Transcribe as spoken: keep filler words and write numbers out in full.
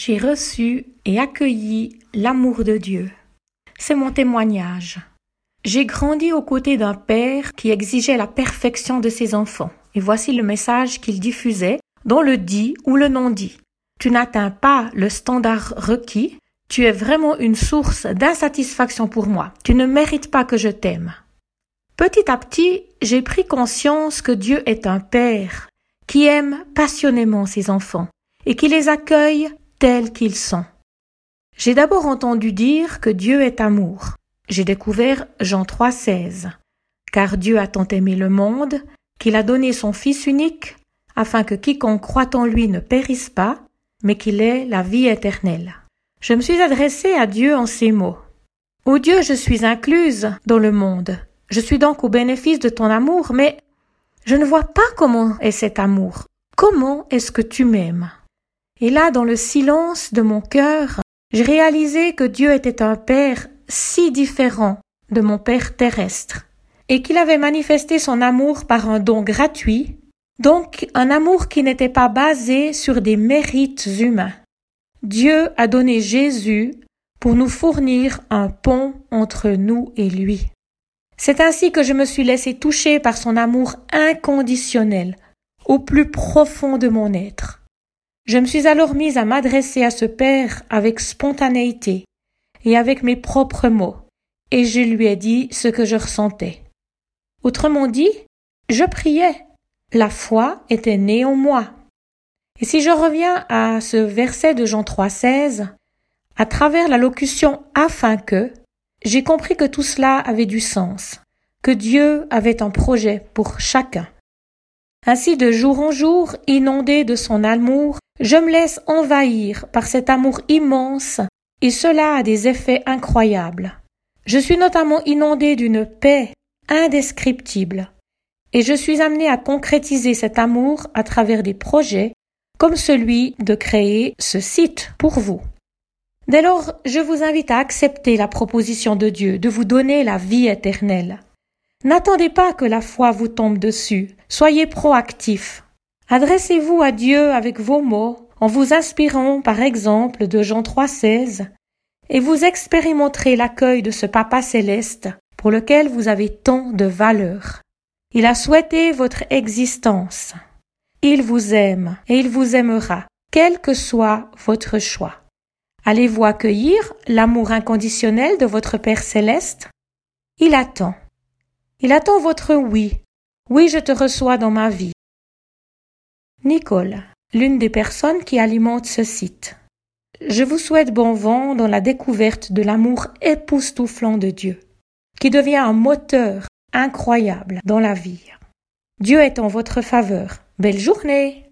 J'ai reçu et accueilli l'amour de Dieu. C'est mon témoignage. J'ai grandi aux côtés d'un père qui exigeait la perfection de ses enfants. Et voici le message qu'il diffusait, dont le dit ou le non-dit. Tu n'atteins pas le standard requis. Tu es vraiment une source d'insatisfaction pour moi. Tu ne mérites pas que je t'aime. Petit à petit, j'ai pris conscience que Dieu est un père qui aime passionnément ses enfants et qui les accueille tels qu'ils sont. J'ai d'abord entendu dire que Dieu est amour. J'ai découvert Jean trois seize. Car Dieu a tant aimé le monde qu'il a donné son Fils unique afin que quiconque croit en lui ne périsse pas, mais qu'il ait la vie éternelle. Je me suis adressée à Dieu en ces mots. Ô Dieu, je suis incluse dans le monde. Je suis donc au bénéfice de ton amour, mais je ne vois pas comment est cet amour. Comment est-ce que tu m'aimes? Et là, dans le silence de mon cœur, j'ai réalisé que Dieu était un Père si différent de mon Père terrestre et qu'il avait manifesté son amour par un don gratuit, donc un amour qui n'était pas basé sur des mérites humains. Dieu a donné Jésus pour nous fournir un pont entre nous et lui. C'est ainsi que je me suis laissé toucher par son amour inconditionnel, au plus profond de mon être. Je me suis alors mise à m'adresser à ce Père avec spontanéité et avec mes propres mots, et je lui ai dit ce que je ressentais. Autrement dit, je priais. La foi était née en moi. Et si je reviens à ce verset de Jean trois seize, à travers la locution « afin que », j'ai compris que tout cela avait du sens, que Dieu avait un projet pour chacun. Ainsi, de jour en jour, inondé de son amour, je me laisse envahir par cet amour immense et cela a des effets incroyables. Je suis notamment inondée d'une paix indescriptible et je suis amenée à concrétiser cet amour à travers des projets comme celui de créer ce site pour vous. Dès lors, je vous invite à accepter la proposition de Dieu de vous donner la vie éternelle. N'attendez pas que la foi vous tombe dessus. Soyez proactif. Adressez-vous à Dieu avec vos mots en vous inspirant par exemple de Jean trois seize et vous expérimenterez l'accueil de ce Papa céleste pour lequel vous avez tant de valeur. Il a souhaité votre existence. Il vous aime et il vous aimera, quel que soit votre choix. Allez-vous accueillir l'amour inconditionnel de votre Père céleste? Il attend. Il attend votre oui. Oui, je te reçois dans ma vie. Nicole, l'une des personnes qui alimente ce site. Je vous souhaite bon vent dans la découverte de l'amour époustouflant de Dieu, qui devient un moteur incroyable dans la vie. Dieu est en votre faveur. Belle journée!